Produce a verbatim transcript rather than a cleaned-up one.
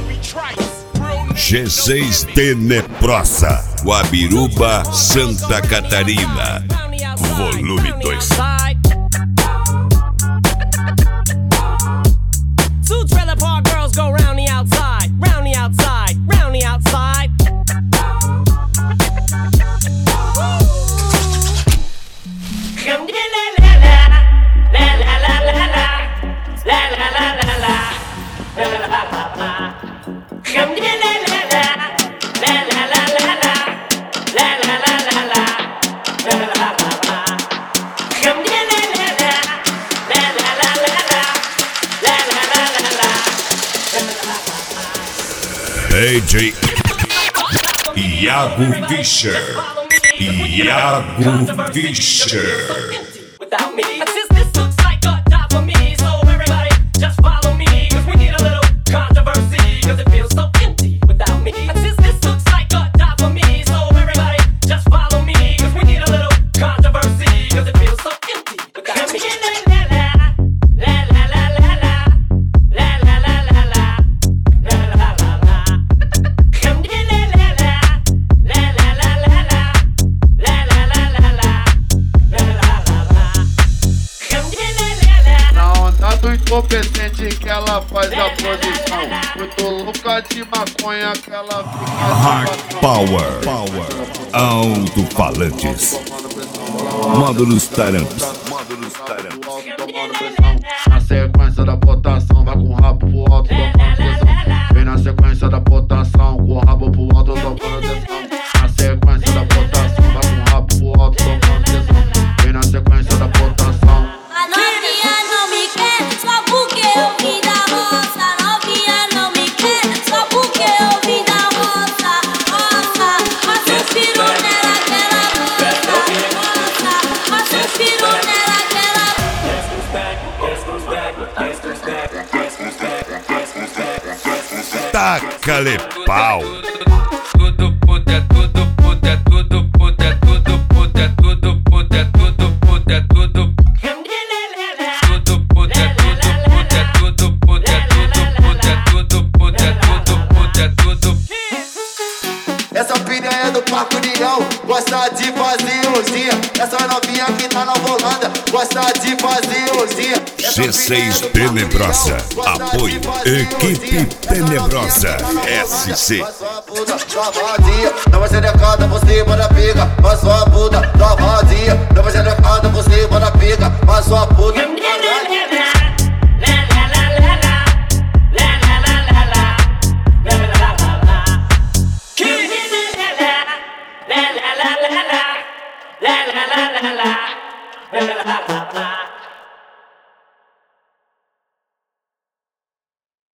G seis Tenebrosa, Guabiruba, Santa Catarina, volume dois. Two trailer park girls go round the outside, round the outside, round the outside. Come get la la la, la la la la la, la la la la la, la la la la la. Come get la la la, la la la la la, la la la la la, la la la la la. Come get la la la, la la la la la, la la la la la, la la la la. D J Iago Fischer, Iago Fischer. Without me, this, this looks like a job for me. So everybody, just follow me, 'cause we need a little controversy, 'cause it feels so empty without me. This, this looks like a job for me. So everybody, just follow me, 'cause we need a little controversy, 'cause it feels so empty without me. La la la la la, la la la la la, la la la la la. Come get la la la, la la la la la, la la la la la, la la la la la. Come get la la la. Na onda do incompetente que ela faz a posição, muito louca de maconha que ela fica. Hard Power, Power, alto-falantes, módulos taramps. Na sequência da botação, vai com o rabo pro alto, tocando tesão. Vem na sequência da botação, com o rabo pro alto, tocando tesão. Na sequência da botação, vai com o rabo pro alto, tocando tesão. Vem na sequência da botação. A novinha não me quer, só porque eu vim da roça. A novinha não me quer, só porque eu vim da roça. Roça, roça o piru nela que ela gosta. Roça, roça o piru nela que ela Taca-lhe pau. Tudo puta, é tudo puta, é tudo puta, é tudo puta, é tudo puta, é tudo puta, é tudo. Tudo puta, é tudo puta, é tudo puta, é tudo puta, é tudo puta, é tudo puta, é tudo. Essa piranha é do Parque União, gosta de fazer luzinha. Essa novinha que tá na Holanda, gosta de fazer luzinha. G seis Tenebrosa, apoio, equipe Tenebrosa, S C. Novinha, dá xerecada por cima da pica, mas sua puta. Novinha, dá xerecada por cima da pica, mas sua puta. La la la la la, la la la la la, la la la la la.